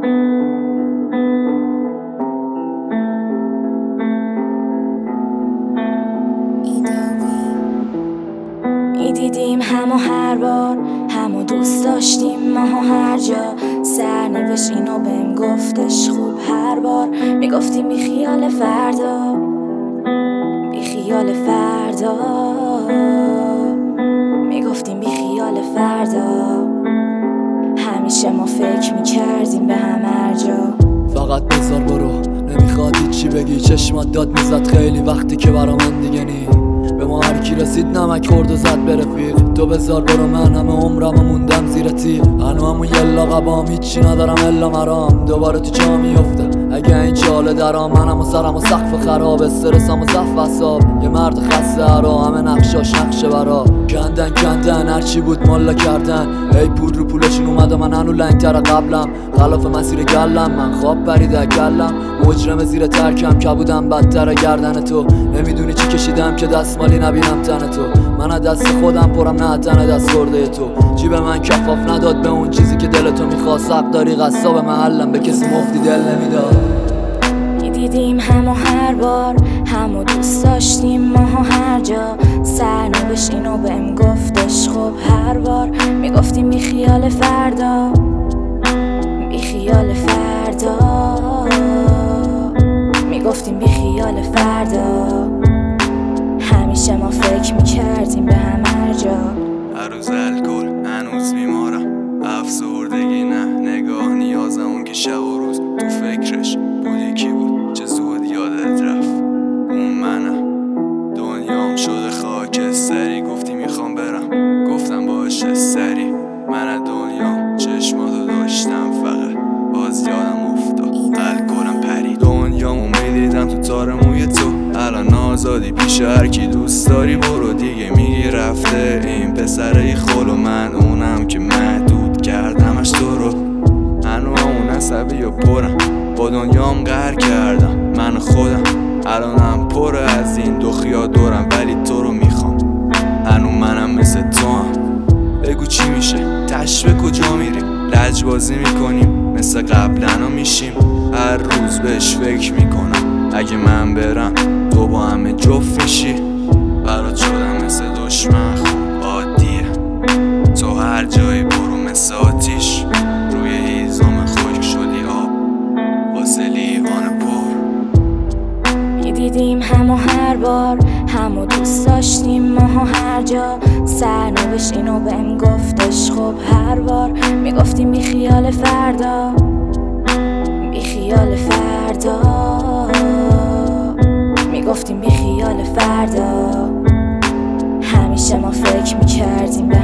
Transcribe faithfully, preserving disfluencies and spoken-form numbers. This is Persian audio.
میدیدیم همو هر بار، همو دوست داشتیم ماها هر جا. سرنوشت اینو بهم گفتش خوب هر بار. میگفتیم بی خیال فردا، بی خیال فردا، میگفتیم بی خیال فردا. همیشه ما فکر میکردیم به هم هر جا. فقط بذار برو، نمیخواد چی بگی. چشمات داد میزد خیلی وقتی که برا من دیگه نی. به ما هر کی رسید نمک خورد و زد به رفیق. تو بذار برو، من همه عمرمو موندم زیر تیغ. هنو همون یه لاقبام، هیچی ندارم الا مرام. دوباره تو جا میفته اگه این چاله درام. منم و سرم و سقف خراب، استرسم و زف وصاب. یه مرد خسته هرا، همه نقشاش نقشه برا. کندن کندن هرچی بود مالا کردن. ای پول رو پولشون اومد و من هنو لنگتر قبلم. خلاف مسیر گلم، من خواب پریده گلم. مجرم زیر ترکم، کبودم بدتر گردن تو. نمیدونی چی کشیدم که دستمالی نبینم تن تو. من از دست خودم پرم، نه تن دست خورده تو. جیب من کفاف نداد به اون چیزی که دل تو میخواست. حق داری قصاب محلم، به کسی مفتی دل نمیداد. میدیدیم همو هر بار، همو دوست داشتیم ماها هر جا. سرنوشت اینو بهم گفتش خوب هر بار. میگفتیم بی خیال فردا، بی خیال فردا، میگفتیم بی خیال فردا. همیشه ما فکر میکردیم به هم هر جا. هر روز الکل هنوز بیمارم، افسردگی نه نگاه نیازم. اون که شب و روز تو فکرش بودی کی بود، چه زود یادت رفت. اون منم، دنیام شده خاکستری. گفتی میخوام برم، گفتم باشه سری. من از دنیام چشماتو داشتم فقط، باز یادم افتاد الکلم پرید. دنیامو میدیدم تو تار موی تو. الان آزادی پیش هر کی دوست داری برو دیگه. میگی رفته این پسره خل و من اونم که محدود کردمش تو رو. هنو همون عصبی و پرم، با دنیام قهر کردم من خودم. الانم پر از این دو خیال دورم، ولی تو رو میخوام. هنو منم مثل تو هم. بگو چی میشه، تش به کجا میریم. لجبازی میکنیم مثل قبلنا میشیم. هر روز بهش فکر میکنم اگه من برم تو با همه جفت میشی. برات شدم مثل دشمن خوب عادیه. تو هر جایی برو مثل آتیش. روی هیزم خشک شدی آب واسه لیوان پر. میدیدیم همو هر بار، همو دوست داشتیم ماها هر جا. سرنوشت اینو بهم گفتش خوب هر بار. میگفتیم بی خیال فردا، بی خیال فردا، میگفتیم بی خیال فردا. همیشه ما فکر میکردیم